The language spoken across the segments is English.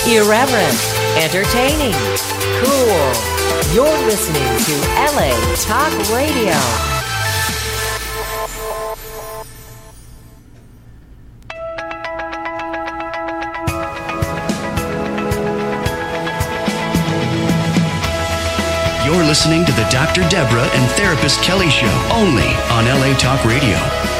Irreverent, entertaining, cool. You're listening to LA Talk Radio. You're listening to the Dr. Deborah and Therapist Kelly Show, only on LA Talk Radio.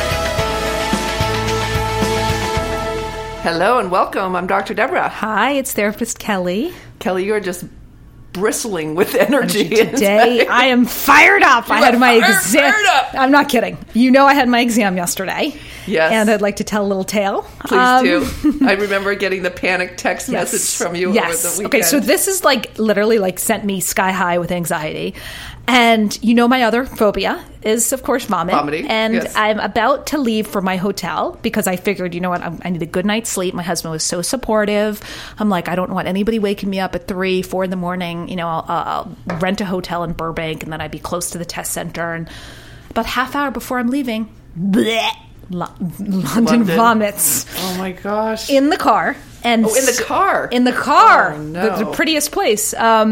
Hello and welcome. I'm Dr. Deborah. Hi, it's Therapist Kelly. Kelly, you are just bristling with energy today. I am fired up. I had my exam. I'm not kidding. You know I had my exam yesterday. Yes. And I'd like to tell a little tale. Please do. I remember getting the panic text message from you over the weekend. Okay, so this is literally sent me sky high with anxiety. And you know my other phobia is, of course, vomiting. And yes. I'm about to leave for my hotel because I figured, you know what, I need a good night's sleep. My husband was so supportive. I'm like, I don't want anybody waking me up at 3, 4 in the morning. You know, I'll rent a hotel in Burbank and then I'd be close to the test center. And about half hour before I'm leaving, bleh, London vomits. Oh my gosh. In the car. And in the car? In the car. Oh, no. The prettiest place.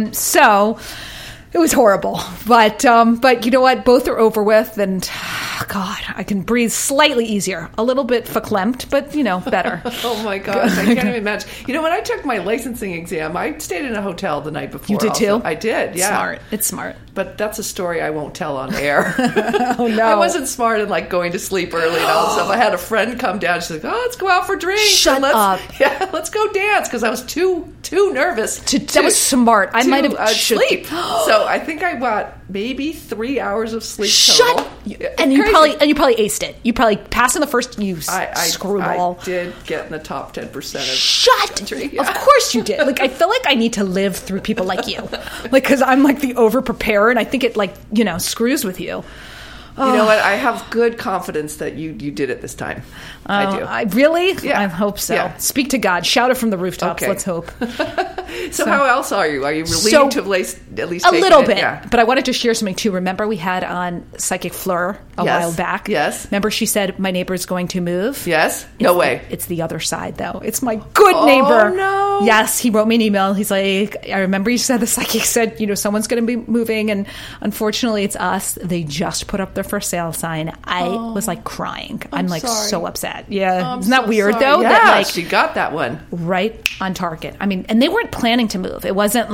So it was horrible. But you know what? Both are over with. And God, I can breathe slightly easier. A little bit verklempt, but, you know, better. Oh my gosh. I can't even imagine. You know, when I took my licensing exam, I stayed in a hotel the night before. You did too? I did, yeah. Smart. It's smart. But that's a story I won't tell on air. Oh, no. I wasn't smart in, going to sleep early and all that stuff. I had a friend come down. She's like, oh, let's go out for drinks. Shut up. Yeah, let's go dance, because I was too nervous. That was smart. I might have sleep. So I think I got maybe 3 hours of sleep total. And you probably aced it. You probably passed in the first. Screwball. I did get in the top 10% of. Shut. Yeah. Of course you did. I feel like I need to live through people like you. Because I'm the over preparer, and I think it screws with you. You know what? I have good confidence that you did it this time. I do. Really? Yeah. I hope so. Yeah. Speak to God. Shout it from the rooftops. Okay. Let's hope. So how else are you? Are you relieved to at least a little bit? Yeah. But I wanted to share something too. Remember we had on Psychic Fleur a while back? Yes. Remember she said, my neighbor's going to move? Yes. No way. It's the other side, though. It's my good neighbor. Oh, no. Yes. He wrote me an email. He's like, I remember you said the psychic said, someone's going to be moving, and unfortunately it's us. They just put up their for sale sign. I was crying. I'm sorry. so upset. Yeah. I'm Isn't that so weird, sorry. though? Yeah, that, she got that one. Right on target. I mean, and they weren't planning to move. It wasn't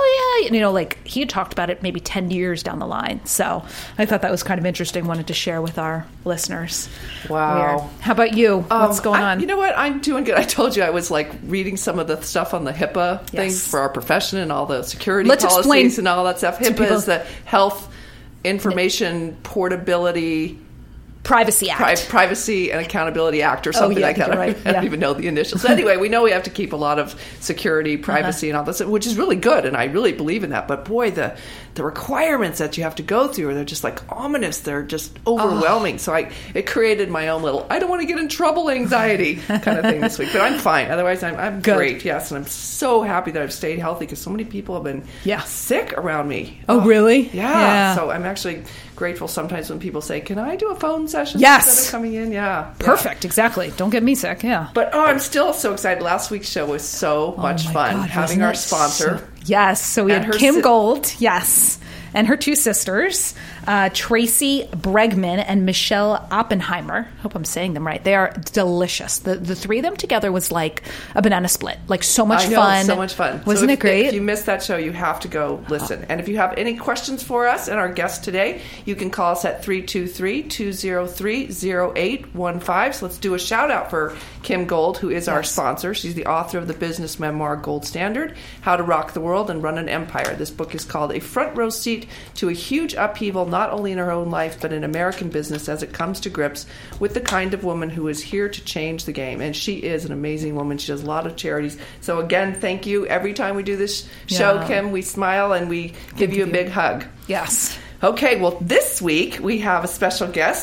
he had talked about it maybe 10 years down the line. So I thought that was kind of interesting. Wanted to share with our listeners. Wow. Weird. How about you? What's going on? You know what? I'm doing good. I told you I was reading some of the stuff on the HIPAA things for our profession and all the security policies and all that stuff. HIPAA is the Health Information Portability Privacy Act. Privacy and Accountability Act or something like that. Right. I don't even know the initials. Anyway, we know we have to keep a lot of security, privacy, and all this, which is really good, and I really believe in that. But boy, the requirements that you have to go through, they're just ominous. They're just overwhelming. So it created my own little, I don't want to get in trouble anxiety kind of thing this week. But I'm fine. Otherwise, I'm great. Yes, and I'm so happy that I've stayed healthy because so many people have been sick around me. Oh, really? Yeah. So I'm actually grateful sometimes when people say, can I do a phone session instead of coming in? Yeah. Perfect. Exactly. Don't get me sick. Yeah. But I'm still so excited. Last week's show was so much fun. God, having our sponsor. Yes. So we had Kim Gold. Yes. And her two sisters, Tracy Bregman and Michelle Oppenheimer. Hope I'm saying them right. They are delicious. The three of them together was like a banana split. So much fun. So much fun. Wasn't it great? If you missed that show, you have to go listen. And if you have any questions for us and our guest today, you can call us at 323-203-0815. So let's do a shout out for Kim Gold, who is our sponsor. She's the author of the business memoir Gold Standard, How to Rock the World and Run an Empire. This book is called A Front Row Seat to a Huge Upheaval, not only in her own life, but in American business as it comes to grips with the kind of woman who is here to change the game. And she is an amazing woman. She does a lot of charities. So again, thank you. Every time we do this show, Kim, we smile and we give you a big hug. Yes. Okay, well, this week we have a special guest,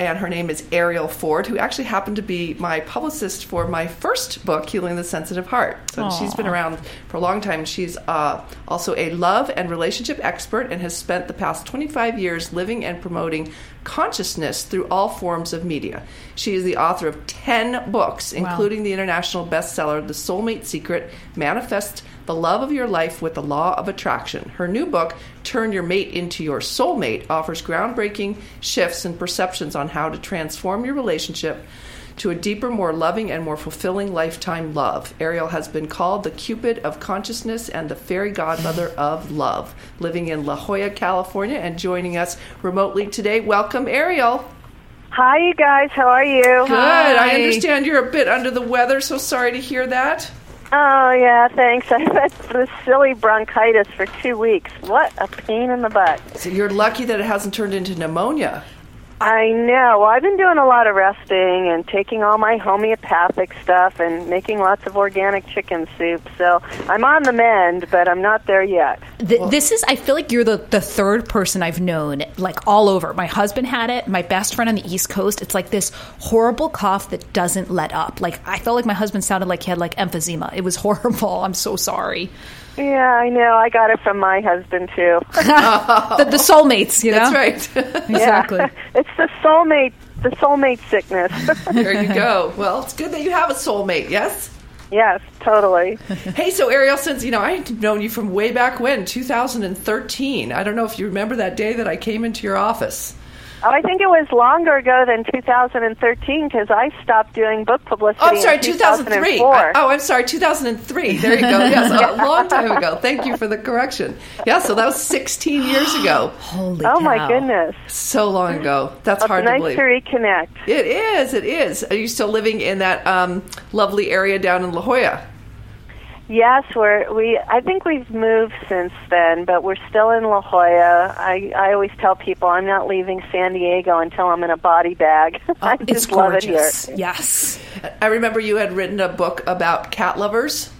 and her name is Ariel Ford, who actually happened to be my publicist for my first book, Healing the Sensitive Heart. So she's been around for a long time. She's also a love and relationship expert and has spent the past 25 years living and promoting consciousness through all forms of media. She is the author of 10 books, including the international bestseller, The Soulmate Secret, Manifest the Love of Your Life with the Law of Attraction. Her new book, Turn Your Mate into Your Soulmate, offers groundbreaking shifts and perceptions on how to transform your relationship to a deeper, more loving, and more fulfilling lifetime love. Ariel has been called the Cupid of consciousness and the fairy godmother of love, living in La Jolla, California, and joining us remotely today. Welcome, Ariel. Hi, you guys. How are you? Good. Hi. I understand you're a bit under the weather, so sorry to hear that. Oh, yeah, thanks. I've had this silly bronchitis for 2 weeks. What a pain in the butt. So you're lucky that it hasn't turned into pneumonia. I know. Well, I've been doing a lot of resting and taking all my homeopathic stuff and making lots of organic chicken soup. So I'm on the mend, but I'm not there yet. This is, I feel like you're the third person I've known, like all over. My husband had it. My best friend on the East Coast. It's like this horrible cough that doesn't let up. Like, I felt like my husband sounded like he had like emphysema. It was horrible. I'm so sorry. Yeah, I know. I got it from my husband, too. the soulmates, you know? That's right. Exactly. Yeah. It's the soulmate sickness. There you go. Well, it's good that you have a soulmate, yes? Yes, totally. Hey, so Ariel, since, I've known you from way back when, 2013. I don't know if you remember that day that I came into your office. Oh, I think it was longer ago than 2013 because I stopped doing book publicity. Oh, I'm sorry, in 2003. 2003. There you go. Yes, a long time ago. Thank you for the correction. Yeah, so that was 16 years ago. Holy cow. Oh, my goodness. So long ago. That's hard to believe. Nice to reconnect. It is. Are you still living in that lovely area down in La Jolla? Yes, I think we've moved since then, but we're still in La Jolla. I always tell people I'm not leaving San Diego until I'm in a body bag. I it's just gorgeous. Love it here. Yes. I remember you had written a book about cat lovers.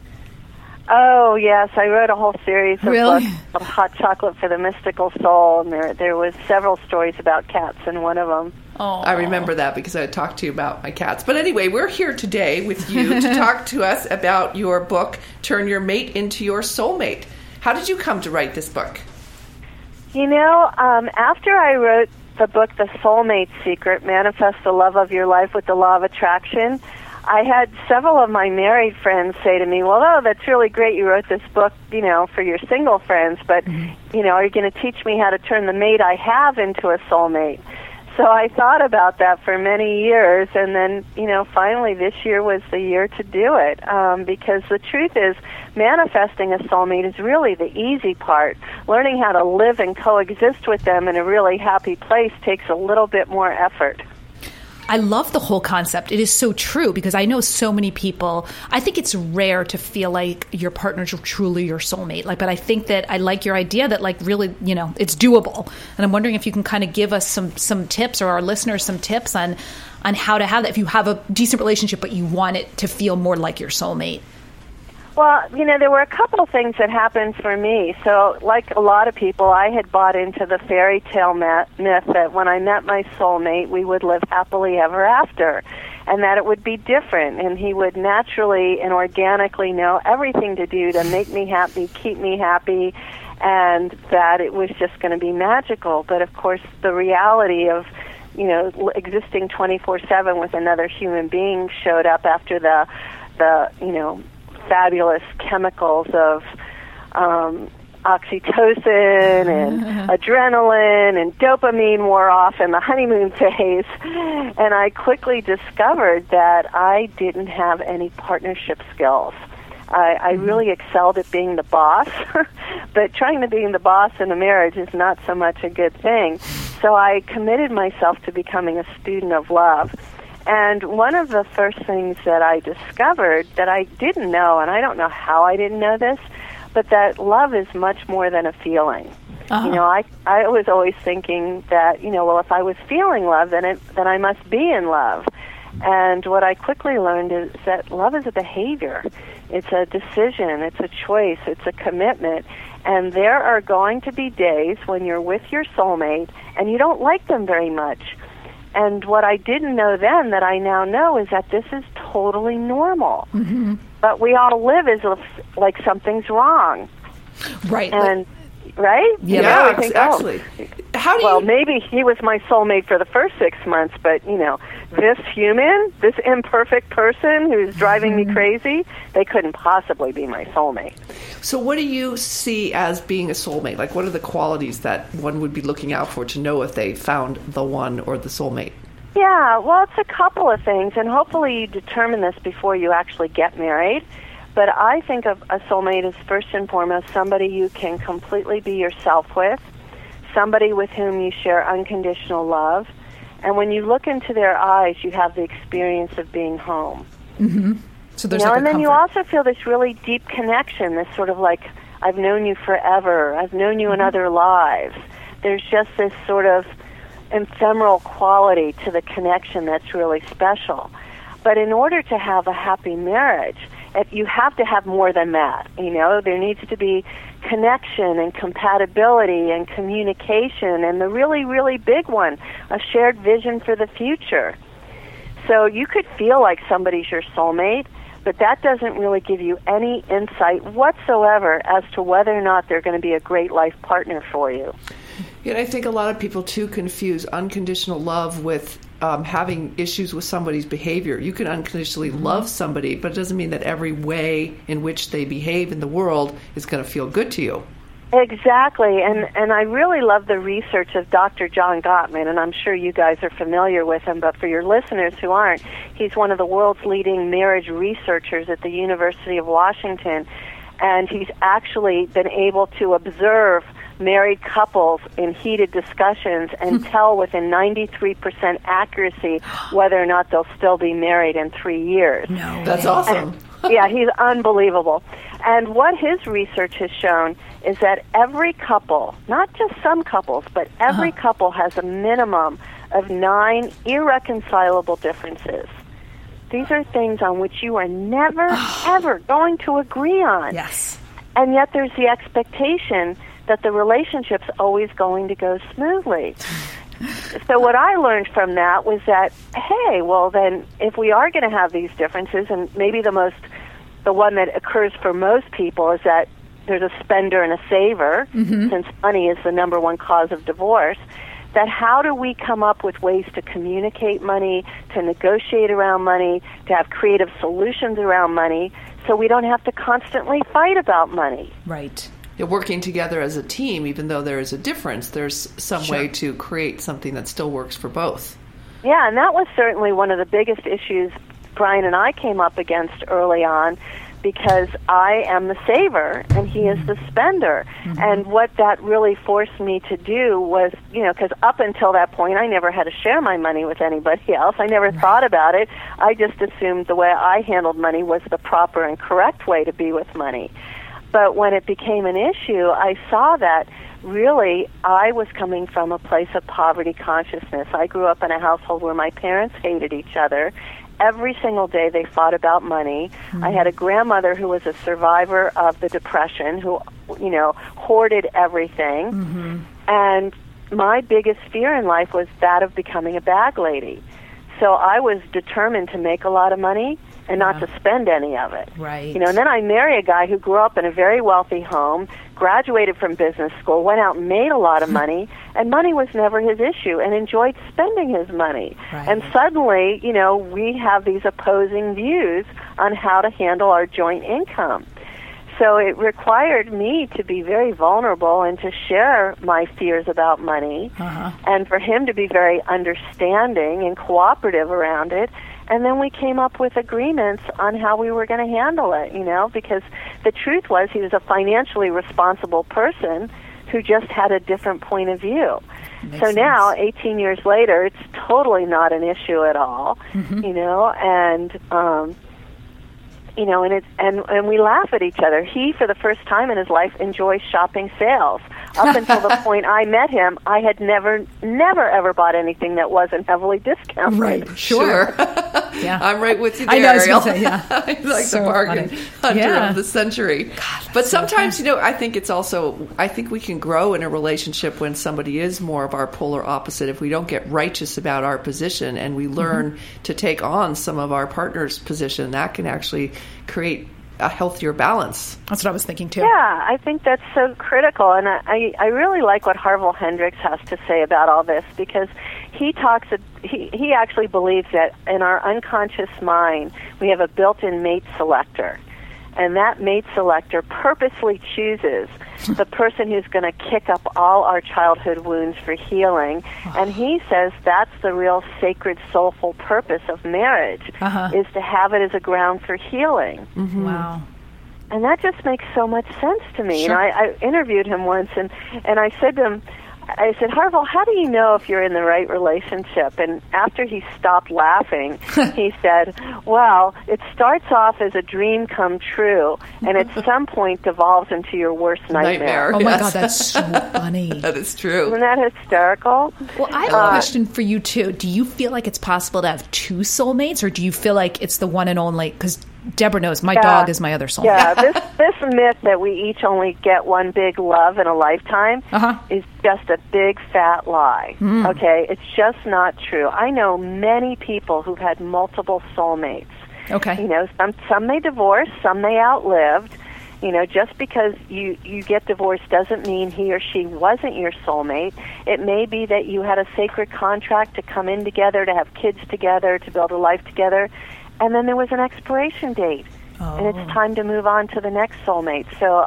Oh, yes. I wrote a whole series of Really? books of Hot Chocolate for the Mystical Soul, and there was several stories about cats in one of them. Oh. I remember that because I talked to you about my cats. But anyway, we're here today with you to talk to us about your book, Turn Your Mate into Your Soulmate. How did you come to write this book? After I wrote the book, The Soulmate Secret, Manifest the Love of Your Life with the Law of Attraction, I had several of my married friends say to me, well, that's really great you wrote this book, for your single friends, but, are you going to teach me how to turn the mate I have into a soulmate? So I thought about that for many years, and then, finally this year was the year to do it, because the truth is manifesting a soulmate is really the easy part. Learning how to live and coexist with them in a really happy place takes a little bit more effort. I love the whole concept. It is so true because I know so many people. I think it's rare to feel like your partner's truly your soulmate. But I think that I like your idea that really, it's doable. And I'm wondering if you can kind of give us some tips, or our listeners some tips on how to have that if you have a decent relationship but you want it to feel more like your soulmate. Well, there were a couple of things that happened for me. So, like a lot of people, I had bought into the fairy tale myth that when I met my soulmate, we would live happily ever after, and that it would be different, and he would naturally and organically know everything to do to make me happy, keep me happy, and that it was just going to be magical. But, of course, the reality of existing 24/7 with another human being showed up after the fabulous chemicals of oxytocin and adrenaline and dopamine wore off in the honeymoon phase. And I quickly discovered that I didn't have any partnership skills. I really excelled at being the boss, but trying to be the boss in a marriage is not so much a good thing. So I committed myself to becoming a student of love. And one of the first things that I discovered that I didn't know, and I don't know how I didn't know this, but that love is much more than a feeling. Uh-huh. I was always thinking that, if I was feeling love, then I must be in love. And what I quickly learned is that love is a behavior. It's a decision. It's a choice. It's a commitment. And there are going to be days when you're with your soulmate and you don't like them very much. And what I didn't know then that I now know is that this is totally normal. Mm-hmm. But we all live as if like something's wrong. Right. And right? Yeah, exactly. Well, maybe he was my soulmate for the first 6 months, but, this human, this imperfect person who's driving me crazy, they couldn't possibly be my soulmate. So what do you see as being a soulmate? Like, what are the qualities that one would be looking out for to know if they found the one or the soulmate? Yeah, well, it's a couple of things, and hopefully you determine this before you actually get married. But I think of a soulmate as first and foremost somebody you can completely be yourself with, somebody with whom you share unconditional love, and when you look into their eyes, you have the experience of being home. Mm-hmm. So there's and then you also feel this really deep connection, this sort of like, I've known you forever, I've known you in other lives. There's just this sort of ephemeral quality to the connection that's really special. But in order to have a happy marriage, you have to have more than that. There needs to be connection and compatibility and communication, and the really, really big one, a shared vision for the future. So you could feel like somebody's your soulmate, but that doesn't really give you any insight whatsoever as to whether or not they're going to be a great life partner for you. Yeah, I think a lot of people, too, confuse unconditional love with having issues with somebody's behavior. You can unconditionally love somebody, but it doesn't mean that every way in which they behave in the world is going to feel good to you. Exactly, and I really love the research of Dr. John Gottman, and I'm sure you guys are familiar with him, but for your listeners who aren't, he's one of the world's leading marriage researchers at the University of Washington, and he's actually been able to observe married couples in heated discussions and tell within 93% accuracy whether or not they'll still be married in 3 years. No, that's awesome. Yeah, he's unbelievable. And what his research has shown is that every couple, not just some couples, but every couple has a minimum of 9 irreconcilable differences. These are things on which you are never, ever going to agree on. Yes. And yet there's the expectation that the relationship's always going to go smoothly. So what I learned from that was that, hey, well then, if we are going to have these differences, and maybe the one that occurs for most people is that there's a spender and a saver, since money is the number one cause of divorce, that how do we come up with ways to communicate money, to negotiate around money, to have creative solutions around money, so we don't have to constantly fight about money. Right. Working together as a team, even though there is a difference, there's some way to create something that still works for both. Yeah, and that was certainly one of the biggest issues Brian and I came up against early on, because I am the saver and he is the spender. And what that really forced me to do was, because up until that point I never had to share my money with anybody else. I never thought about it. I just assumed the way I handled money was the proper and correct way to be with money. But when it became an issue, I saw that really I was coming from a place of poverty consciousness. I grew up in a household where my parents hated each other. Every single day they fought about money. I had a grandmother who was a survivor of the Depression, who, hoarded everything. And my biggest fear in life was that of becoming a bag lady. So I was determined to make a lot of money and not to spend any of it. Right. And then I marry a guy who grew up in a very wealthy home, graduated from business school, went out and made a lot of money, and money was never his issue, and enjoyed spending his money. Right. And suddenly, we have these opposing views on how to handle our joint income. So it required me to be very vulnerable and to share my fears about money, and for him to be very understanding and cooperative around it. And then we came up with agreements on how we were going to handle it, because the truth was he was a financially responsible person who just had a different point of view. So now, 18 years later, it's totally not an issue at all, and we laugh at each other. He, for the first time in his life, enjoys shopping sales. Up until the point I met him, I had never, ever bought anything that wasn't heavily discounted. Right, sure. Yeah, I'm right with you there, I know, Ariel. I'm like so the bargain hunter of the century. God, but sometimes, I think it's also, I think we can grow in a relationship when somebody is more of our polar opposite. If we don't get righteous about our position and we learn to take on some of our partner's position, that can actually create a healthier balance. That's what I was thinking too. Yeah, I think that's so critical, and I really like what Harville Hendrix has to say about all this, because he actually believes that in our unconscious mind we have a built-in mate selector, and that mate selector purposely chooses the person who's going to kick up all our childhood wounds for healing. And he says that's the real sacred, soulful purpose of marriage, is to have it as a ground for healing. Mm-hmm. Wow. And that just makes so much sense to me. Sure. I interviewed him once, and I said to him, I said, Harville, how do you know if you're in the right relationship? And after he stopped laughing, he said, well, it starts off as a dream come true, and at some point devolves into your worst nightmare. Oh, my God, that's so funny. That is true. Isn't that hysterical? Well, I have a question for you, too. Do you feel like it's possible to have two soulmates, or do you feel like it's the one and only? Because Deborah knows my dog is my other soulmate. Yeah, this myth that we each only get one big love in a lifetime is just a big fat lie. Okay, it's just not true. I know many people who've had multiple soulmates. Okay, some they divorced, some they outlived. Just because you get divorced doesn't mean he or she wasn't your soulmate. It may be that you had a sacred contract to come in together, to have kids together, to build a life together. And then there was an expiration date, and it's time to move on to the next soulmate. So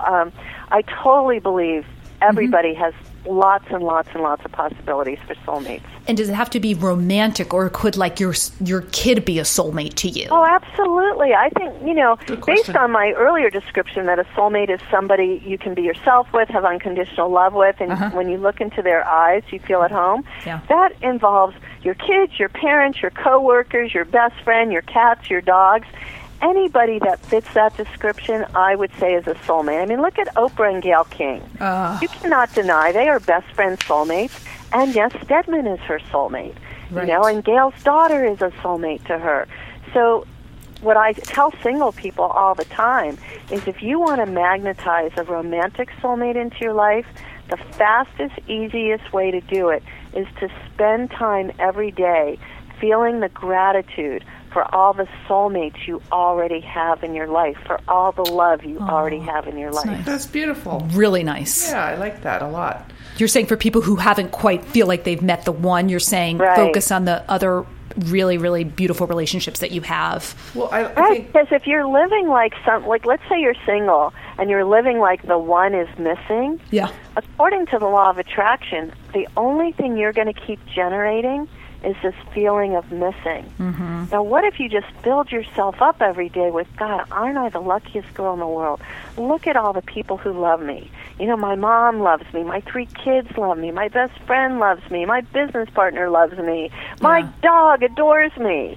I totally believe everybody has lots and lots and lots of possibilities for soulmates. And does it have to be romantic, or could your kid be a soulmate to you? Oh, absolutely. I think, based on my earlier description that a soulmate is somebody you can be yourself with, have unconditional love with, and when you look into their eyes, you feel at home. Yeah. That involves your kids, your parents, your coworkers, your best friend, your cats, your dogs. Anybody that fits that description, I would say, is a soulmate. I mean, look at Oprah and Gayle King. You cannot deny they are best friend soulmates. And yes, Stedman is her soulmate. Right. And Gail's daughter is a soulmate to her. So what I tell single people all the time is if you want to magnetize a romantic soulmate into your life, the fastest, easiest way to do it is to spend time every day feeling the gratitude for all the soulmates you already have in your life, for all the love you already have in your life. Nice. That's beautiful. Really nice. Yeah, I like that a lot. You're saying for people who haven't quite feel like they've met the one, you're saying focus on the other really, really beautiful relationships that you have. Well, I think because if you're living like let's say you're single and you're living like the one is missing, according to the law of attraction, the only thing you're going to keep generating is this feeling of missing. Now, what if you just build yourself up every day with, God, aren't I the luckiest girl in the world? Look at all the people who love me. My mom loves me. My 3 kids love me. My best friend loves me. My business partner loves me. My dog adores me.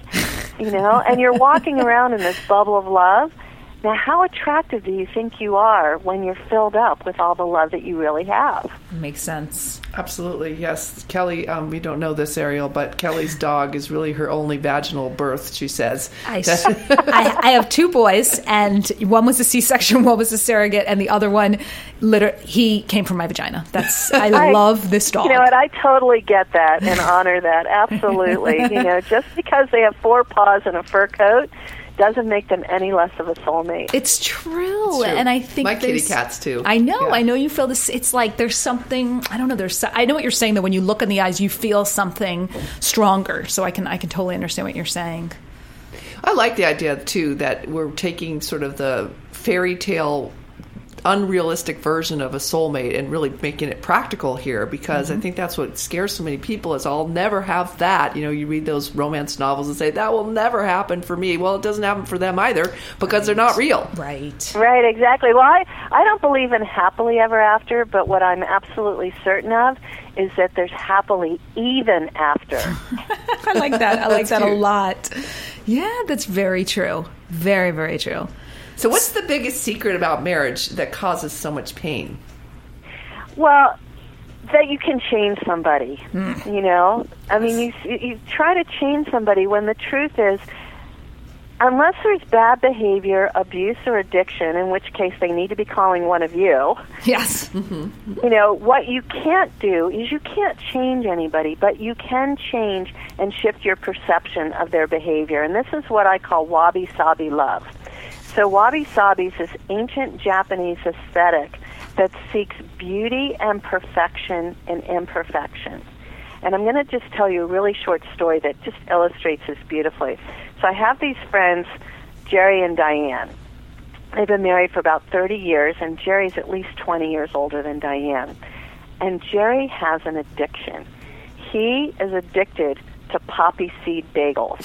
And you're walking around in this bubble of love. Now, how attractive do you think you are when you're filled up with all the love that you really have? Makes sense. Absolutely, yes. Kelly, we don't know this, Ariel, but Kelly's dog is really her only vaginal birth, she says. I have 2 boys, and one was a C-section, one was a surrogate, and the other one, he came from my vagina. I love this dog. You know what? I totally get that and honor that. Absolutely. Just because they have 4 paws and a fur coat doesn't make them any less of a soulmate. It's true. And I think my kitty cats too. I know. Yeah. I know you feel this. It's like there's something. I don't know. I know what you're saying. That when you look in the eyes, you feel something stronger. So I can totally understand what you're saying. I like the idea too that we're taking sort of the fairy tale, unrealistic version of a soulmate and really making it practical here, because I think that's what scares so many people is I'll never have that. You read those romance novels and say that will never happen for me. Well, it doesn't happen for them either because they're not real. Right, exactly. Well, I don't believe in happily ever after, but what I'm absolutely certain of is that there's happily even after. I like that. I like that a lot. Yeah, that's very true. Very, very true. So what's the biggest secret about marriage that causes so much pain? Well, that you can change somebody. You know, I mean, you try to change somebody when the truth is, unless there's bad behavior, abuse, or addiction, in which case they need to be calling one of you. Yes. You know, what you can't do is you can't change anybody, but you can change and shift your perception of their behavior. And this is what I call wabi-sabi love. So wabi-sabi is this ancient Japanese aesthetic that seeks beauty and perfection in imperfection. And I'm going to just tell you a really short story that just illustrates this beautifully. So I have these friends, Jerry and Diane. They've been married for about 30 years, and Jerry's at least 20 years older than Diane. And Jerry has an addiction. He is addicted to poppy seed bagels.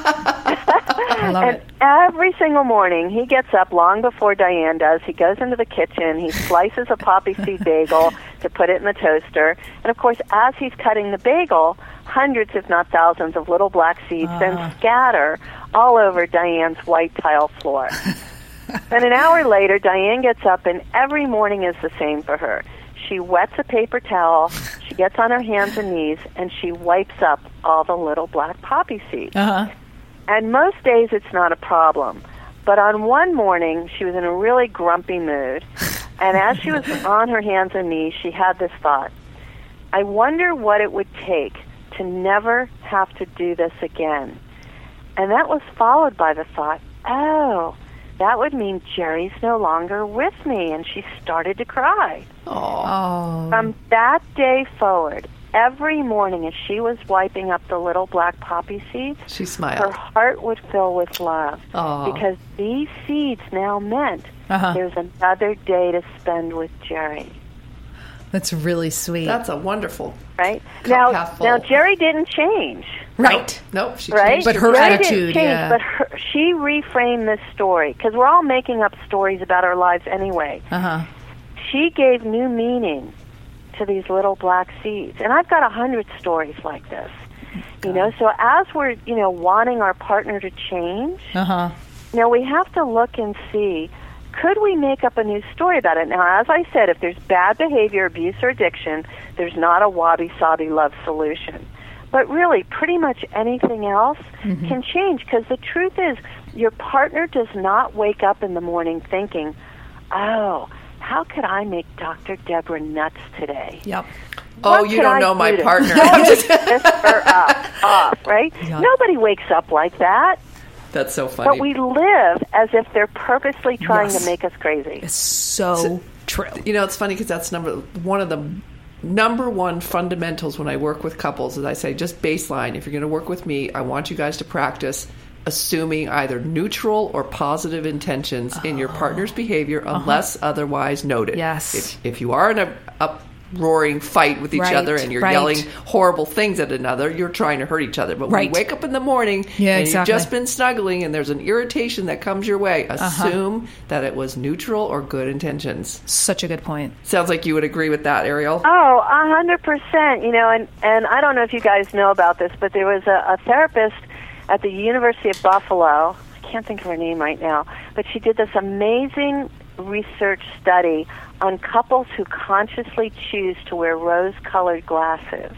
I love it. Every single morning, he gets up long before Diane does. He goes into the kitchen. He slices a poppy seed bagel to put it in the toaster. And, of course, as he's cutting the bagel, hundreds, if not thousands, of little black seeds then scatter all over Diane's white tile floor. Then an hour later, Diane gets up, and every morning is the same for her. She wets a paper towel, she gets on her hands and knees, and she wipes up all the little black poppy seeds. And most days it's not a problem. But on one morning, she was in a really grumpy mood, and as she was on her hands and knees, she had this thought, I wonder what it would take to never have to do this again. And that was followed by the thought, oh, that would mean Jerry's no longer with me, and she started to cry. Oh. From that day forward, every morning as she was wiping up the little black poppy seeds, she smiled. Her heart would fill with love because these seeds now meant there's another day to spend with Jerry. That's really sweet. That's a wonderful right now Jerry didn't change. Right. Nope. She right. changed but her Jerry attitude, didn't change, but she reframed this story because we're all making up stories about our lives anyway. She gave new meaning to these little black seeds, and I've got 100 stories like this. You know, so as we're wanting our partner to change, we have to look and see, could we make up a new story about it? Now, as I said, if there's bad behavior, abuse, or addiction, there's not a wabi-sabi love solution. But really, pretty much anything else can change, because the truth is, your partner does not wake up in the morning thinking, oh, how could I make Dr. Deborah nuts today? Yep. What you don't know my partner. Piss her off, right? Yep. Nobody wakes up like that. That's so funny. But we live as if they're purposely trying to make us crazy. It's so true. You know, it's funny because that's one of the number one fundamentals when I work with couples is I say, just baseline, if you're going to work with me, I want you guys to practice assuming either neutral or positive intentions in your partner's behavior unless otherwise noted. Yes. If you are in a roaring fight with each other and you're yelling horrible things at another, you're trying to hurt each other. But when you wake up in the morning and you've just been snuggling and there's an irritation that comes your way, assume that it was neutral or good intentions. Such a good point. Sounds like you would agree with that, Ariel. Oh, 100%. You know, and I don't know if you guys know about this, but there was a therapist at the University of Buffalo. I can't think of her name right now, but she did this amazing research study on couples who consciously choose to wear rose-colored glasses.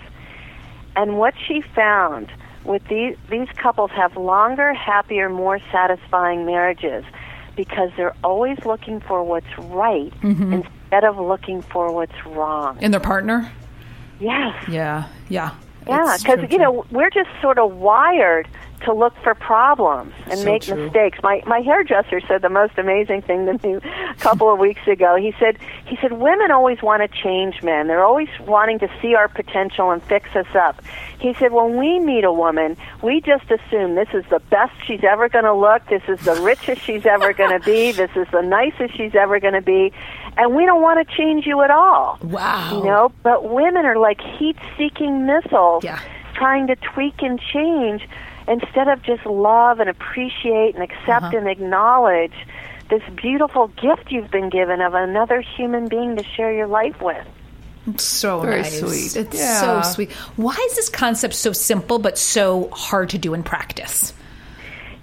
And what she found with these couples have longer, happier, more satisfying marriages because they're always looking for what's right instead of looking for what's wrong. In their partner? Yes. Yeah. Yeah, because, we're just sort of wired to look for problems and make mistakes. My hairdresser said the most amazing thing to me a couple of weeks ago. He said, women always want to change men. They're always wanting to see our potential and fix us up. He said, when we meet a woman, we just assume this is the best she's ever going to look, this is the richest she's ever going to be, this is the nicest she's ever going to be, and we don't want to change you at all. Wow. But women are like heat-seeking missiles trying to tweak and change instead of just love and appreciate and accept and acknowledge this beautiful gift you've been given of another human being to share your life with. It's so Very nice. Sweet. It's so sweet. Why is this concept so simple but so hard to do in practice?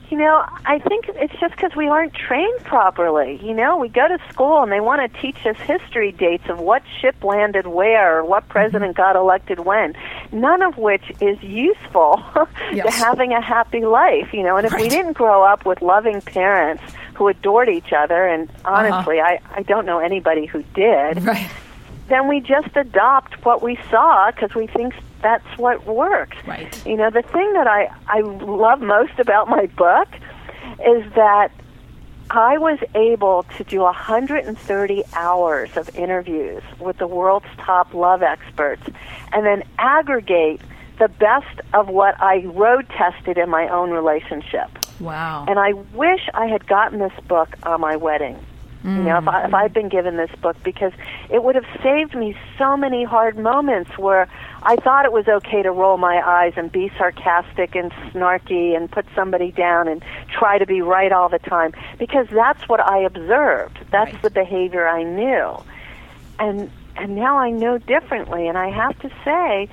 I think it's just because we aren't trained properly. We go to school and they want to teach us history dates of what ship landed where or what president got elected when, none of which is useful to having a happy life, And if we didn't grow up with loving parents who adored each other, and honestly, I don't know anybody who did, then we just adopt what we saw because we think that's what works. Right. The thing that I love most about my book is that I was able to do 130 hours of interviews with the world's top love experts and then aggregate the best of what I road tested in my own relationship. Wow. And I wish I had gotten this book on my wedding. If I'd been given this book, because it would have saved me so many hard moments where I thought it was okay to roll my eyes and be sarcastic and snarky and put somebody down and try to be right all the time, because that's what I observed. That's the behavior I knew. And now I know differently, and I have to say,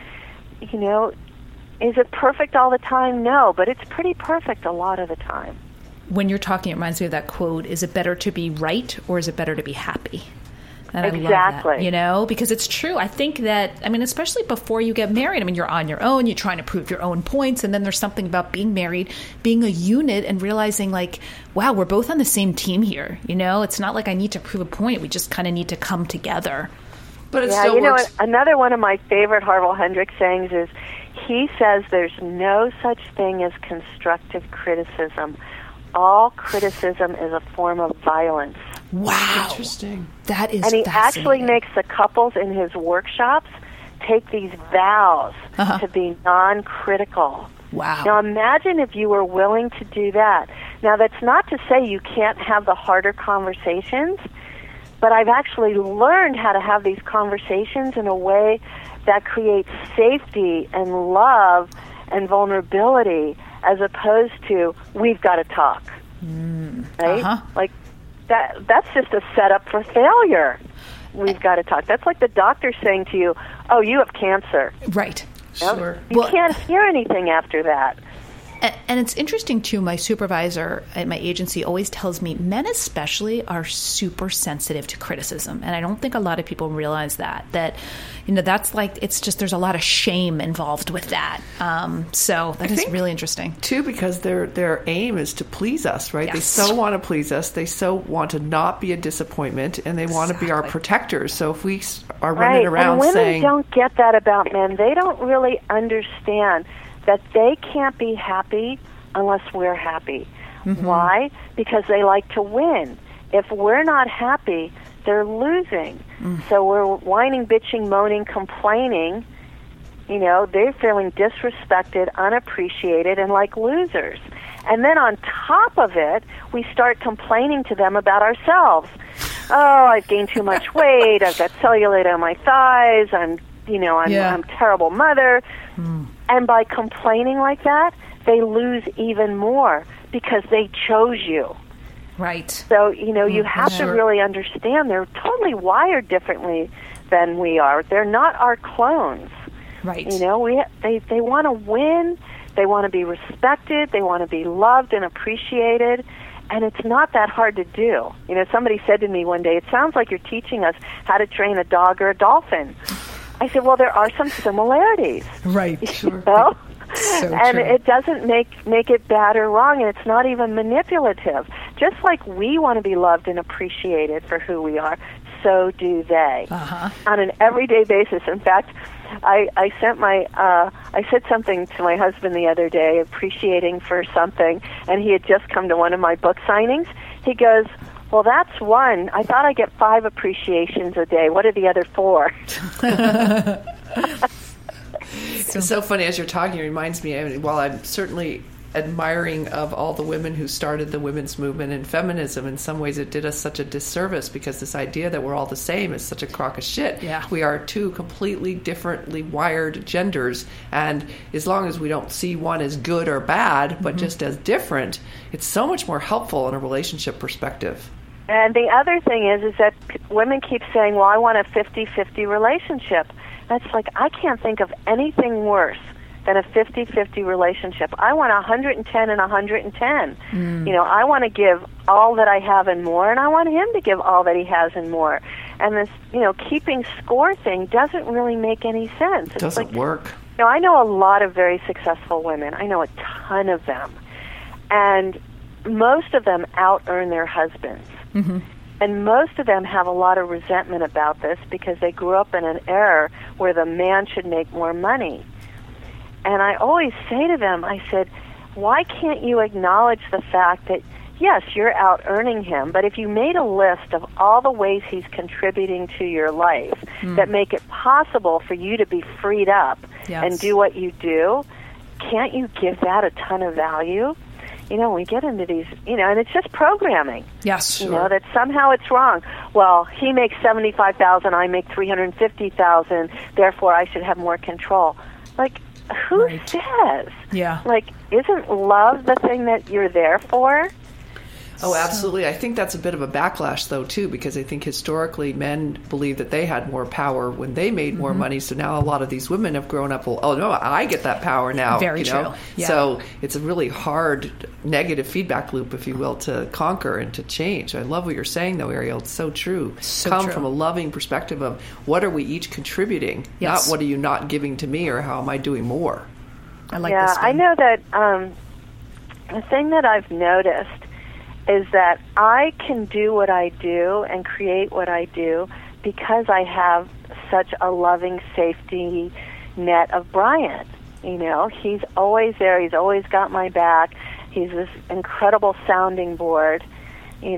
is it perfect all the time? No, but it's pretty perfect a lot of the time. When you're talking, it reminds me of that quote, is it better to be right or is it better to be happy? And exactly. I love that, because it's true. I think that, especially before you get married, you're on your own, you're trying to prove your own points, and then there's something about being married, being a unit, and realizing, wow, we're both on the same team here. It's not like I need to prove a point. We just kind of need to come together. But it still works. Another one of my favorite Harville Hendrix sayings is, he says there's no such thing as constructive criticism. All criticism is a form of violence. Wow. Interesting. That is And he actually makes the couples in his workshops take these vows to be non-critical. Wow. Now imagine if you were willing to do that. Now that's not to say you can't have the harder conversations, but I've actually learned how to have these conversations in a way that creates safety and love and vulnerability, as opposed to, we've got to talk. Right? Like, that's just a setup for failure. We've got to talk. That's like the doctor saying to you, oh, you have cancer. Right. Sure. You can't hear anything after that. And it's interesting, too, my supervisor at my agency always tells me men especially are super sensitive to criticism. And I don't think a lot of people realize that that's it's just there's a lot of shame involved with that. So that is really interesting. Too, because their aim is to please us, right? Yes. They so want to please us. They so want to not be a disappointment, and they want to be our protectors. So if we are running around and saying... women don't get that about men. They don't really understand that they can't be happy unless we're happy. Why? Because they like to win. If we're not happy, they're losing. So we're whining, bitching, moaning, complaining. They're feeling disrespected, unappreciated, and like losers. And then on top of it, we start complaining to them about ourselves. Oh, I've gained too much weight. I've got cellulite on my thighs. I'm a terrible mother. And by complaining like that, they lose even more because they chose you. Right. So, you have to really understand they're totally wired differently than we are. They're not our clones. Right. They want to win. They want to be respected. They want to be loved and appreciated. And it's not that hard to do. Somebody said to me one day, it sounds like you're teaching us how to train a dog or a dolphin. I said, well, there are some similarities. Right, sure. So true. It doesn't make it bad or wrong, and it's not even manipulative. Just like we want to be loved and appreciated for who we are, so do they. On an everyday basis. In fact, I said something to my husband the other day, appreciating for something, and he had just come to one of my book signings. He goes, well, that's one. I thought I get 5 appreciations a day. What are the other 4? It's so funny as you're talking. It reminds me, while I'm certainly admiring of all the women who started the women's movement and feminism, in some ways it did us such a disservice, because this idea that we're all the same is such a crock of shit. Yeah. We are 2 completely differently wired genders, and as long as we don't see one as good or bad, but just as different, it's so much more helpful in a relationship perspective. And the other thing is that women keep saying, well, I want a 50-50 relationship. That's like, I can't think of anything worse than a 50-50 relationship. I want 110 and 110. I want to give all that I have and more, and I want him to give all that he has and more. And this, keeping score thing doesn't really make any sense. It doesn't work. I know a lot of very successful women. I know a ton of them. And most of them out-earn their husbands. Mm-hmm. And most of them have a lot of resentment about this because they grew up in an era where the man should make more money. And I always say to them, I said, why can't you acknowledge the fact that, yes, you're out-earning him, but if you made a list of all the ways he's contributing to your life that make it possible for you to be freed up and do what you do, can't you give that a ton of value? We get into these, and it's just programming. Yes, sure. That somehow it's wrong. Well, he makes $75,000, I make $350,000, therefore I should have more control. Like, who says? Yeah. Like, isn't love the thing that you're there for? Oh, absolutely. I think that's a bit of a backlash, though, too, because I think historically men believe that they had more power when they made more money. So now a lot of these women have grown up, well, oh, no, I get that power now. Very true. Yeah. So it's a really hard negative feedback loop, if you will, to conquer and to change. I love what you're saying, though, Ariel. It's so true. Come from a loving perspective of what are we each contributing, not what are you not giving to me or how am I doing more. I like this. I know that the thing that I've noticed is that I can do what I do and create what I do because I have such a loving safety net of Brian. He's always there. He's always got my back. He's this incredible sounding board, and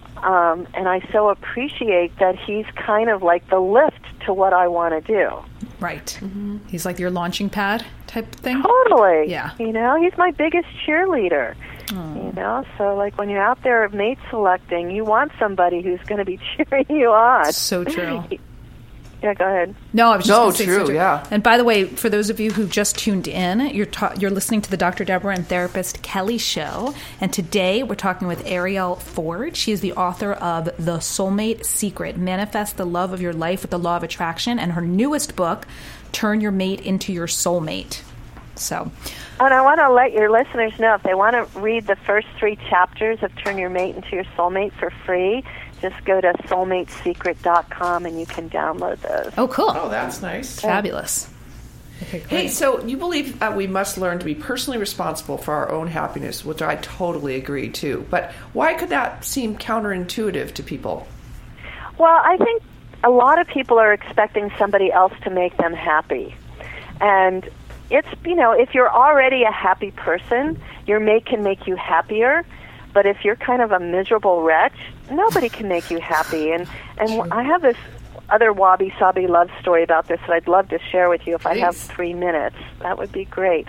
I so appreciate that he's kind of like the lift to what I want to do. Right. Mm-hmm. He's like your launching pad type thing? Totally. Yeah. He's my biggest cheerleader. So like when you're out there mate selecting, you want somebody who's going to be cheering you on. So true. Yeah, go ahead. No, I was just going to say true, yeah. And by the way, for those of you who just tuned in, you're listening to the Dr. Deborah and Therapist Kelly Show. And today we're talking with Ariel Ford. She is the author of The Soulmate Secret, Manifest the Love of Your Life with the Law of Attraction, and her newest book, Turn Your Mate into Your Soulmate. So, and I want to let your listeners know, if they want to read the first 3 chapters of Turn Your Mate into Your Soulmate for free, just go to soulmatesecret.com and you can download those. Oh, cool. Oh, that's nice. Fabulous. Okay, great. Hey, so you believe we must learn to be personally responsible for our own happiness, which I totally agree too. But why could that seem counterintuitive to people? Well, I think a lot of people are expecting somebody else to make them happy. And it's, if you're already a happy person, your mate can make you happier. But if you're kind of a miserable wretch, nobody can make you happy. And I have this other wabi-sabi love story about this that I'd love to share with you if I have 3 minutes. That would be great.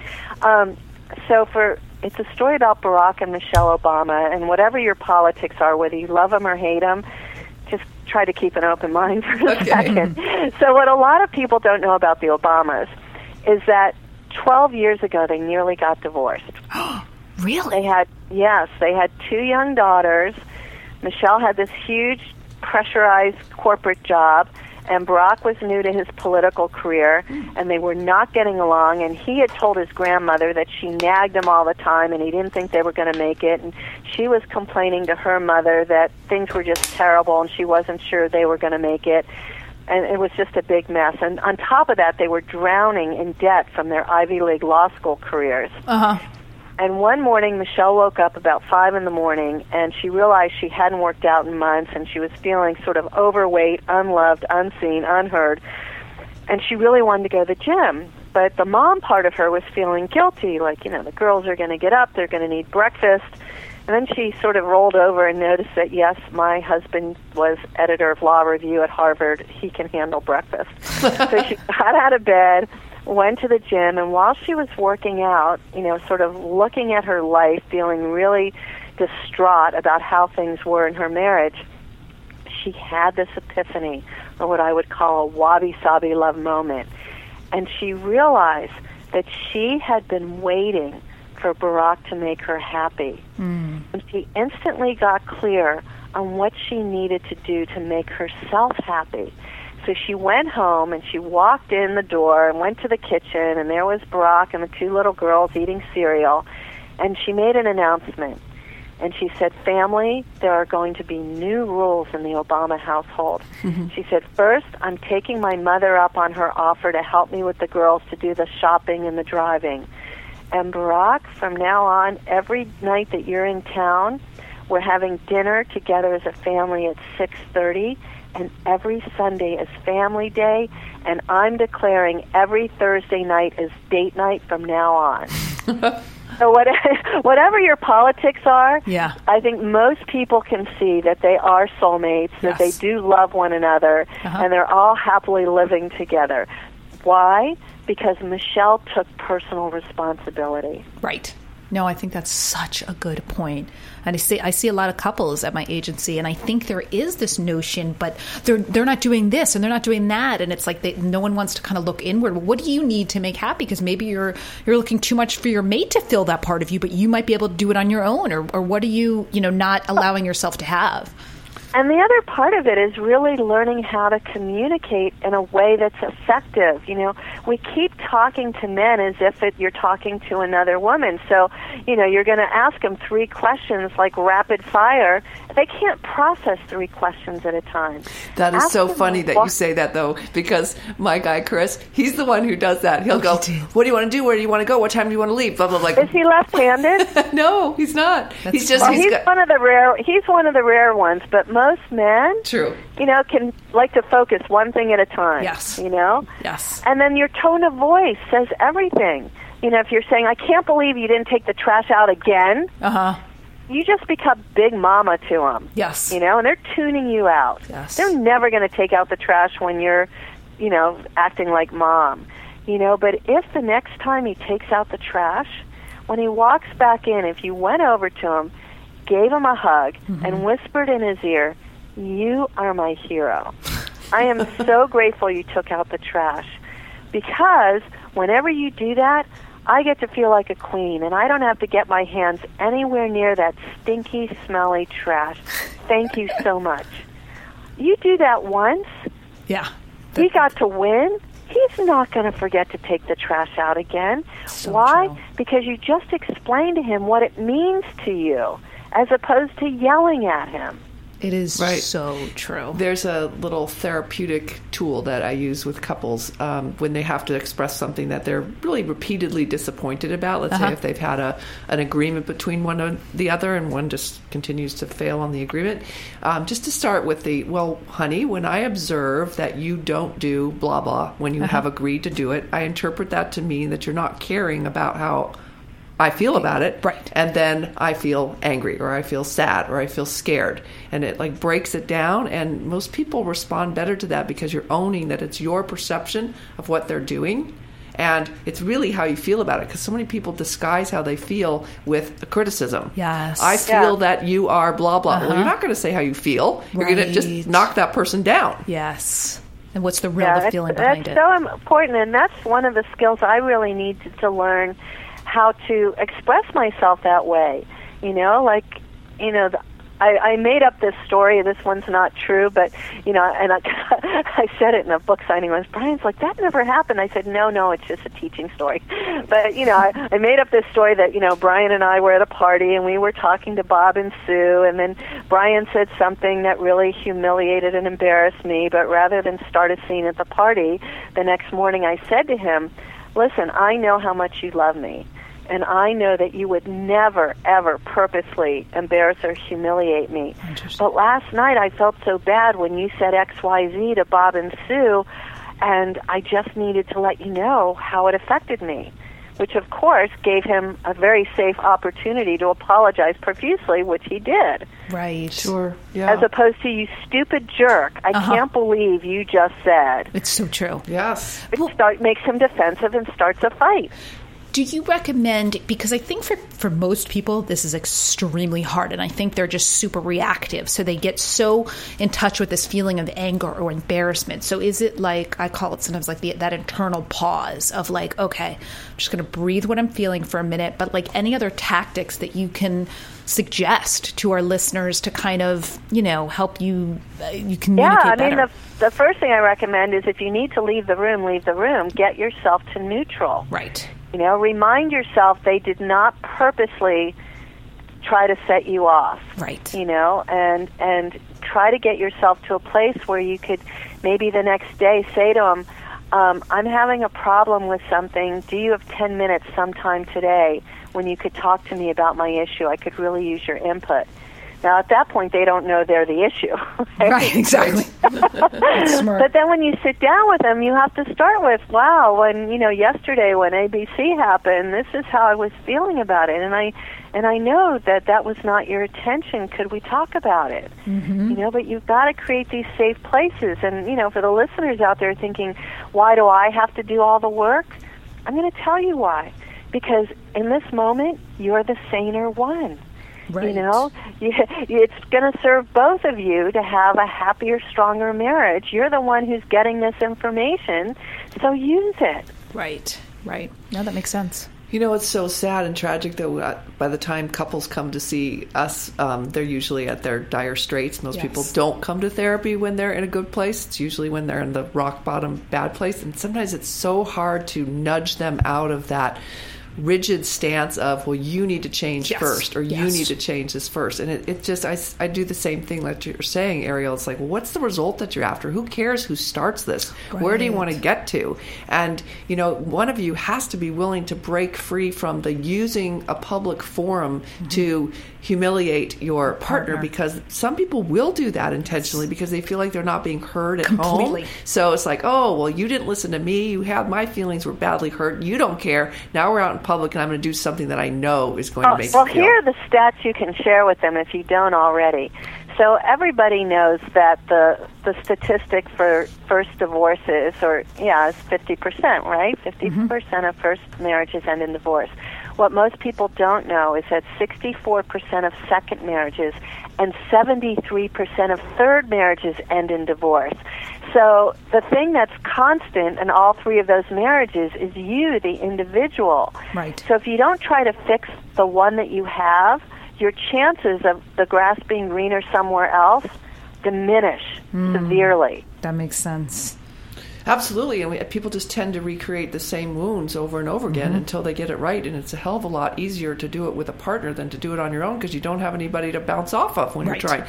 It's a story about Barack and Michelle Obama, and whatever your politics are, whether you love them or hate them, just try to keep an open mind for a second. So what a lot of people don't know about the Obamas is that 12 years ago they nearly got divorced. Really? They had 2 young daughters. Michelle had this huge pressurized corporate job, and Barack was new to his political career, and they were not getting along, and he had told his grandmother that she nagged him all the time and he didn't think they were going to make it, and she was complaining to her mother that things were just terrible and she wasn't sure they were going to make it. And it was just a big mess. And on top of that, they were drowning in debt from their Ivy League law school careers. Uh-huh. And one morning, Michelle woke up about 5 in the morning, and she realized she hadn't worked out in months, and she was feeling sort of overweight, unloved, unseen, unheard. And she really wanted to go to the gym. But the mom part of her was feeling guilty, like, the girls are going to get up, they're going to need breakfast. And then she sort of rolled over and noticed that, yes, my husband was editor of Law Review at Harvard. He can handle breakfast. So she got out of bed, went to the gym, and while she was working out, sort of looking at her life, feeling really distraught about how things were in her marriage, she had this epiphany, or what I would call a wabi-sabi love moment. And she realized that she had been waiting for Barack to make her happy. And she instantly got clear on what she needed to do to make herself happy. So she went home, and she walked in the door and went to the kitchen, and there was Barack and the two little girls eating cereal, and she made an announcement. And she said, family, there are going to be new rules in the Obama household. Mm-hmm. She said, first, I'm taking my mother up on her offer to help me with the girls to do the shopping and the driving. And Barack, from now on, every night that you're in town, we're having dinner together as a family at 6:30, and every Sunday is family day, and I'm declaring every Thursday night is date night from now on. So whatever your politics are, I think most people can see that they are soulmates, that they do love one another, and they're all happily living together. Why? Because Michelle took personal responsibility. Right. No, I think that's such a good point. And I see a lot of couples at my agency, and I think there is this notion, but they're not doing this and they're not doing that, and it's like no one wants to kind of look inward. What do you need to make happy? Because maybe you're looking too much for your mate to fill that part of you, but you might be able to do it on your own, or what are you not allowing yourself to have? And the other part of it is really learning how to communicate in a way that's effective. We keep talking to men as if you're talking to another woman. So, you're going to ask them 3 questions like rapid fire. They can't process 3 questions at a time. That is so funny that you say that, though, because my guy, Chris, he's the one who does that. He'll go, what do you want to do? Where do you want to go? What time do you want to leave? Blah, blah, blah. Is he left-handed? No, he's not. He's one of the rare ones, but most men, can like to focus one thing at a time. Yes. Yes. And then your tone of voice says everything. If you're saying, I can't believe you didn't take the trash out again, you just become big mama to them. Yes. And they're tuning you out. Yes. They're never going to take out the trash when you're, acting like mom. But if the next time he takes out the trash, when he walks back in, if you went over to him, gave him a hug, and whispered in his ear, you are my hero. I am so grateful you took out the trash. Because whenever you do that, I get to feel like a queen, and I don't have to get my hands anywhere near that stinky, smelly trash. Thank you so much. You do that once, he got to win. He's not going to forget to take the trash out again. So Why? True. Because you just explained to him what it means to you, as opposed to yelling at him. It is so true. There's a little therapeutic tool that I use with couples when they have to express something that they're really repeatedly disappointed about. Let's say if they've had an agreement between one and the other, and one just continues to fail on the agreement. Just to start with well, honey, when I observe that you don't do blah, blah, when you have agreed to do it, I interpret that to mean that you're not caring about how I feel about it, right? And then I feel angry, or I feel sad, or I feel scared, and it breaks it down. And most people respond better to that because you're owning that it's your perception of what they're doing, and it's really how you feel about it. Because so many people disguise how they feel with a criticism. Yes, I feel that you are blah blah. Well, you're not going to say how you feel. You're going to just knock that person down. Yes. And what's the real feeling behind it? That's so important, and that's one of the skills I really need to learn. How to express myself that way, I made up this story. This one's not true, but and I said it in a book signing. Brian's like, that never happened. I said, no, it's just a teaching story. But I made up this story that Brian and I were at a party and we were talking to Bob and Sue, and then Brian said something that really humiliated and embarrassed me. But rather than start a scene at the party, the next morning I said to him, listen, I know how much you love me, and I know that you would never, ever purposely embarrass or humiliate me. But last night I felt so bad when you said XYZ to Bob and Sue, and I just needed to let you know how it affected me, which of course gave him a very safe opportunity to apologize profusely, which he did. Right. Sure. Yeah. As opposed to, you stupid jerk, I can't believe you just said. It's so true. Yes. It makes him defensive and starts a fight. Do you recommend, because I think for most people, this is extremely hard, and I think they're just super reactive. So they get so in touch with this feeling of anger or embarrassment. So is it like, I call it sometimes like that internal pause of like, okay, I'm just going to breathe what I'm feeling for a minute. But like any other tactics that you can suggest to our listeners to kind of, help you communicate better? I mean, the first thing I recommend is if you need to leave the room, leave the room. Get yourself to neutral. Right. Remind yourself they did not purposely try to set you off. Right. And try to get yourself to a place where you could maybe the next day say to them, I'm having a problem with something. Do you have 10 minutes sometime today when you could talk to me about my issue? I could really use your input. Now, at that point, they don't know they're the issue. Right, exactly. Smart. But then when you sit down with them, you have to start with, wow, when, yesterday when ABC happened, this is how I was feeling about it. And I know that was not your intention. Could we talk about it? Mm-hmm. But you've got to create these safe places. And, for the listeners out there thinking, why do I have to do all the work? I'm going to tell you why. Because in this moment, you're the saner one. Right. It's going to serve both of you to have a happier, stronger marriage. You're the one who's getting this information, so use it. Right. No, that makes sense. It's so sad and tragic that by the time couples come to see us, they're usually at their dire straits. Most people don't come to therapy when they're in a good place. It's usually when they're in the rock bottom bad place. And sometimes it's so hard to nudge them out of that rigid stance of, well, you need to change first, or you need to change this first. And it just, I do the same thing like you're saying, Ariel. It's like, well, what's the result that you're after? Who cares who starts this? Right. Where do you want to get to? And, one of you has to be willing to break free from the using a public forum to humiliate your partner, because some people will do that intentionally because they feel like they're not being heard at home. So it's like, oh, well, you didn't listen to me. You had my feelings were badly hurt. You don't care. Now we're out in public and I'm going to do something that I know is going to make you feel. Well, here are the stats you can share with them if you don't already. So everybody knows that the statistic for first divorces, is 50%, right? 50% of first marriages end in divorce. What most people don't know is that 64% of second marriages and 73% of third marriages end in divorce. So the thing that's constant in all three of those marriages is you, the individual. Right. So if you don't try to fix the one that you have, your chances of the grass being greener somewhere else diminish severely. That makes sense. Absolutely, and people just tend to recreate the same wounds over and over again until they get it right, and it's a hell of a lot easier to do it with a partner than to do it on your own because you don't have anybody to bounce off of when you're trying.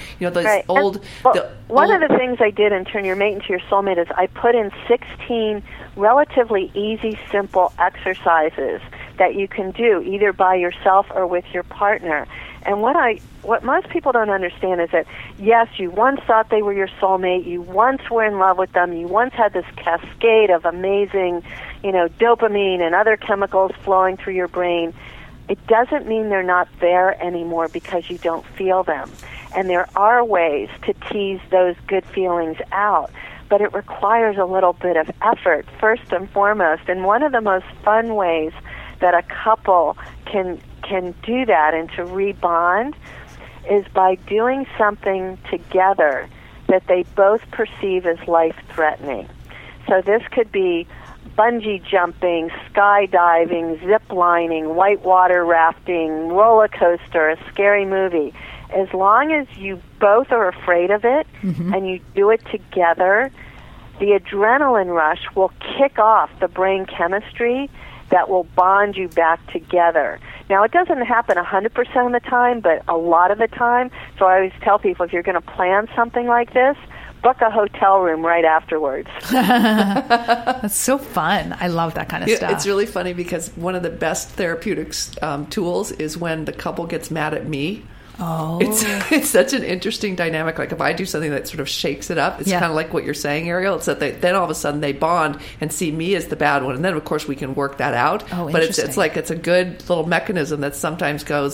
One of the things I did in Turn Your Mate into Your Soulmate is I put in 16 relatively easy, simple exercises that you can do either by yourself or with your partner. And what most people don't understand is that, yes, you once thought they were your soulmate, you once were in love with them, you once had this cascade of amazing, dopamine and other chemicals flowing through your brain. It doesn't mean they're not there anymore because you don't feel them. And there are ways to tease those good feelings out, but it requires a little bit of effort, first and foremost. And one of the most fun ways that a couple can do that and to rebond is by doing something together that they both perceive as life-threatening. So this could be bungee jumping, skydiving, zip lining, whitewater rafting, roller coaster, a scary movie. As long as you both are afraid of it and you do it together, the adrenaline rush will kick off the brain chemistry that will bond you back together. Now, it doesn't happen 100% of the time, but a lot of the time. So I always tell people, if you're going to plan something like this, book a hotel room right afterwards. That's so fun. I love that kind of stuff. It's really funny because one of the best therapeutics tools is when the couple gets mad at me. Oh, it's such an interesting dynamic. Like if I do something that sort of shakes it up, it's kind of like what you're saying, Ariel. It's that then all of a sudden they bond and see me as the bad one, and then of course we can work that out. Oh, but it's like it's a good little mechanism that sometimes goes,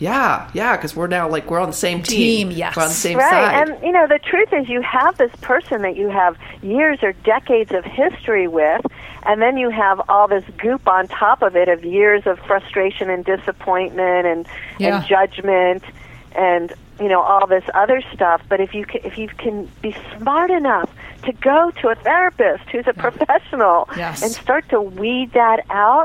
Yeah, because we're now we're on the same team. Yes. We're on the same right. side. And, the truth is you have this person that you have years or decades of history with, and then you have all this goop on top of it of years of frustration and disappointment and judgment and, all this other stuff. But if you can be smart enough to go to a therapist who's a professional and start to weed that out,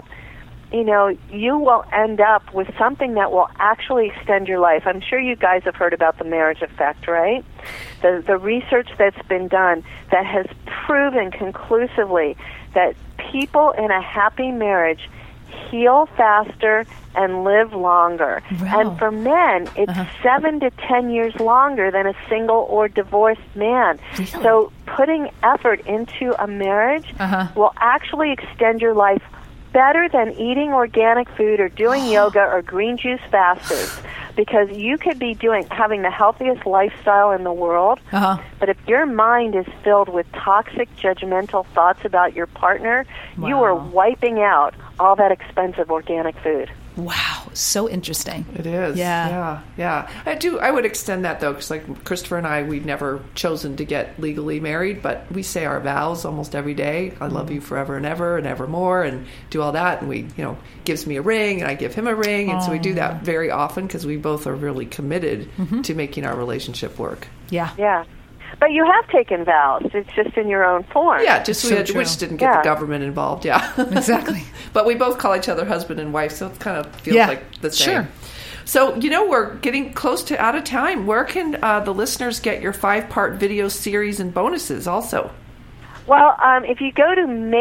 you will end up with something that will actually extend your life. I'm sure you guys have heard about the marriage effect, right? The research that's been done that has proven conclusively that people in a happy marriage heal faster and live longer. Wow. And for men, it's 7 to 10 years longer than a single or divorced man. Really? So putting effort into a marriage will actually extend your life better than eating organic food or doing yoga or green juice fasts, because you could be having the healthiest lifestyle in the world, but if your mind is filled with toxic, judgmental thoughts about your partner, you are wiping out all that expensive organic food. Wow, so interesting. It is. Yeah. I would extend that, though, because Christopher and I, we've never chosen to get legally married, but we say our vows almost every day. I love you forever and ever and evermore, and do all that. And we, gives me a ring, and I give him a ring. And so we do that very often because we both are really committed to making our relationship work. Yeah. But you have taken vows. It's just in your own form. Yeah, we just didn't get the government involved. Yeah, exactly. But we both call each other husband and wife, so it kind of feels like the same. Sure. So, we're getting close to out of time. Where can the listeners get your 5-part video series and bonuses also? Well, if you go to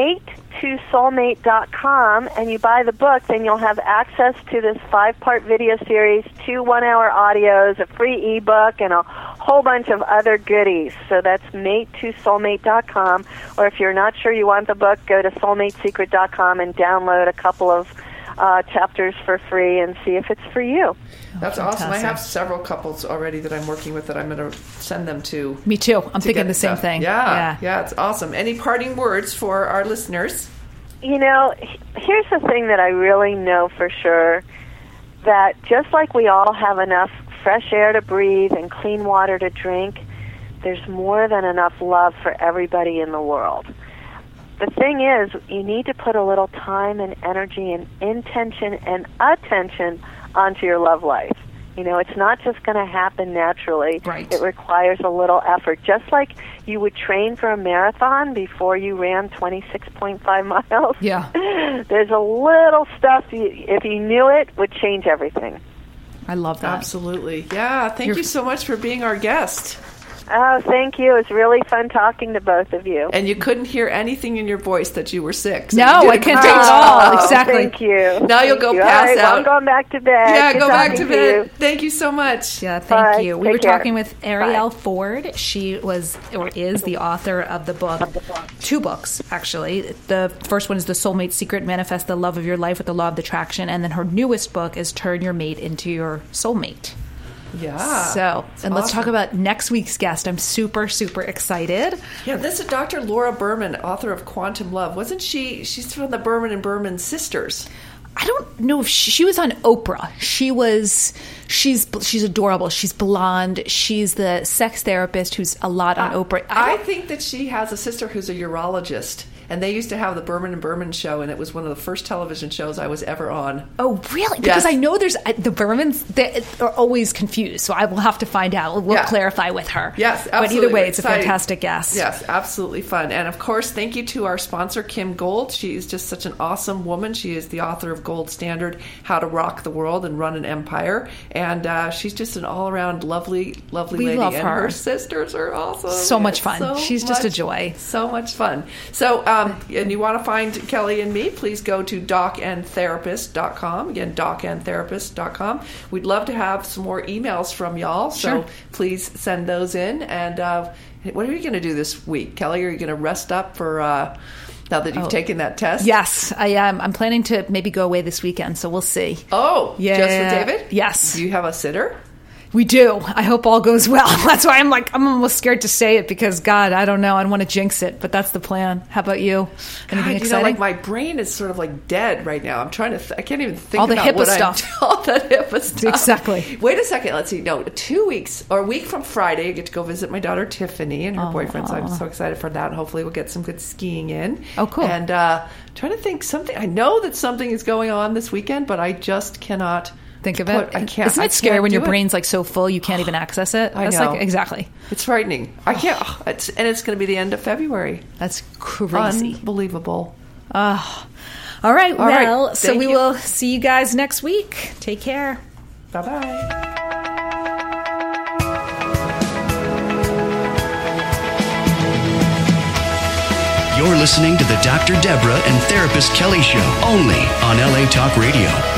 mate2soulmate.com and you buy the book, then you'll have access to this 5-part video series, 2 one-hour audios, a free ebook, and a whole bunch of other goodies. So that's mate2soulmate.com. Or if you're not sure you want the book, go to soulmatesecret.com and download a couple of chapters for free and see if it's for you. That's awesome. I have several couples already that I'm working with that I'm going to send them to. Me too. I'm thinking the same thing. Yeah, it's awesome. Any parting words for our listeners? Here's the thing that I really know for sure, that just like we all have enough fresh air to breathe and clean water to drink, there's more than enough love for everybody in the world. The thing is, you need to put a little time and energy and intention and attention onto your love life. It's not just going to happen naturally. Right. It requires a little effort. Just like you would train for a marathon before you ran 26.5 miles. Yeah. There's a little stuff, if you knew it, would change everything. I love that. Absolutely. Yeah. Thank you so much for being our guest. Oh, thank you. It was really fun talking to both of you. And you couldn't hear anything in your voice that you were sick. So no, I can't tell at all. Exactly. Thank you. Now you'll go pass out. Well, I'm going back to bed. Yeah, Good go back to bed. You. Thank you so much. Yeah, thank you. We were talking with Arielle Bye. Ford. She was or is the author of the book, 2 books, actually. The first one is The Soulmate Secret, Manifest the Love of Your Life with the Law of Attraction. And then her newest book is Turn Your Mate into Your Soulmate. Yeah. So, and let's talk about next week's guest. I'm super, super excited. Yeah, this is Dr. Laura Berman, author of Quantum Love. Wasn't she? She's from the Berman and Berman sisters. I don't know if she was on Oprah. She's adorable. She's blonde. She's the sex therapist who's a lot on Oprah. I think that she has a sister who's a urologist. And they used to have the Berman and Berman show, and it was one of the first television shows I was ever on. Oh, really? Because I know there's the Bermans, they are always confused, so I will have to find out. We'll clarify with her. Yes, absolutely. But either way, it's exciting. A fantastic guest. Yes, absolutely fun. And of course, thank you to our sponsor, Kim Gold. She is just such an awesome woman. She is the author of Gold Standard, How to Rock the World and Run an Empire. And she's just an all-around lovely lady. We love and her. Her sisters are awesome. So much fun. She's just a joy. So much fun. So, and you want to find Kelly and me, please go to docandtherapist.com. Again, docandtherapist.com. We'd love to have some more emails from y'all, so please send those in. And what are you going to do this week? Kelly, are you going to rest up for now that you've taken that test? Yes, I am. I'm planning to maybe go away this weekend, so we'll see. Oh, yeah. Just with David? Yes. Do you have a sitter? We do. I hope all goes well. That's why I'm almost scared to say it because, God, I don't know. I don't want to jinx it, but that's the plan. How about you? Anything exciting? My brain is sort of dead right now. I'm trying to. I can't even think all the about HIPAA stuff. All that HIPAA stuff. Exactly. Wait a second. Let's see. No, 2 weeks or a week from Friday, I get to go visit my daughter Tiffany and her boyfriend. So I'm so excited for that. Hopefully, we'll get some good skiing in. Oh, cool. And trying to think something. I know that something is going on this weekend, but I just cannot. Think of it. I can't. Isn't it scary when your brain's so full you can't even access it? I know. Exactly. It's frightening. I can't. And it's going to be the end of February. That's crazy. Unbelievable. All right. Well, so we will see you guys next week. Take care. Bye-bye. You're listening to the Dr. Deborah and Therapist Kelly Show, only on LA Talk Radio.